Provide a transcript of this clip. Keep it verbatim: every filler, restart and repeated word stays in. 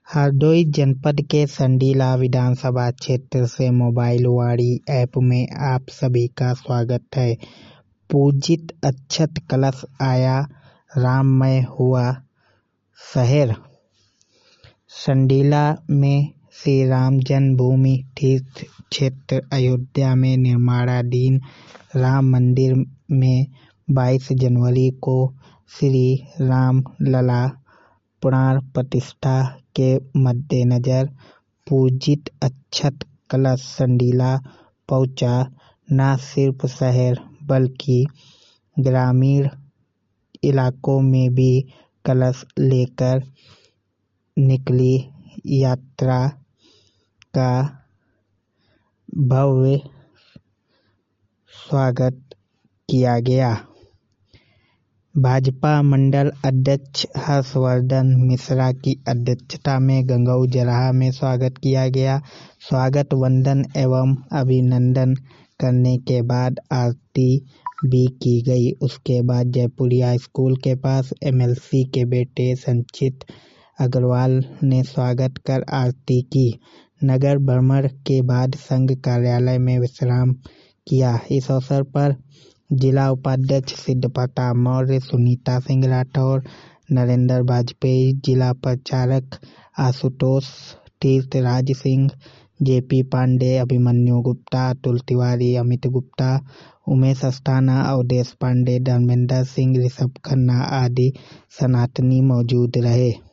हरदोई जनपद के संडीला विधानसभा क्षेत्र से मोबाइल वाणी ऐप में आप सभी का स्वागत है। पूजित अक्षत कलश आया, राममय हुआ शहर। संडीला में श्री राम जन्मभूमि तीर्थ क्षेत्र अयोध्या में निर्माणाधीन राम मंदिर में बाईस जनवरी को श्री राम लला प्राण प्रतिष्ठा के मद्देनजर पूजित अक्षत कलश संडीला पहुंचा। न सिर्फ शहर बल्कि ग्रामीण इलाकों में भी कलश लेकर निकली यात्रा का भव्य स्वागत किया गया। भाजपा मंडल अध्यक्ष हर्षवर्धन मिश्रा की अध्यक्षता में गंगऊ जराहा में स्वागत किया गया। स्वागत वंदन एवं अभिनंदन करने के बाद आरती भी की गई। उसके बाद जयपुरिया स्कूल के पास एमएलसी के बेटे संचित अग्रवाल ने स्वागत कर आरती की। नगर भ्रमण के बाद संघ कार्यालय में विश्राम किया। इस अवसर पर जिला उपाध्यक्ष सिद्धप्रताप मौर्य, सुनीता सिंह राठौर, नरेंद्र वाजपेयी, जिला प्रचारक आशुतोष, तीर्थराज सिंह, जेपी पांडे, अभिमन्यु गुप्ता, अतुल तिवारी, अमित गुप्ता, उमेश अस्थाना, अवधेश पांडे, धर्मेंद्र सिंह, ऋषभ खन्ना आदि सनातनी मौजूद रहे।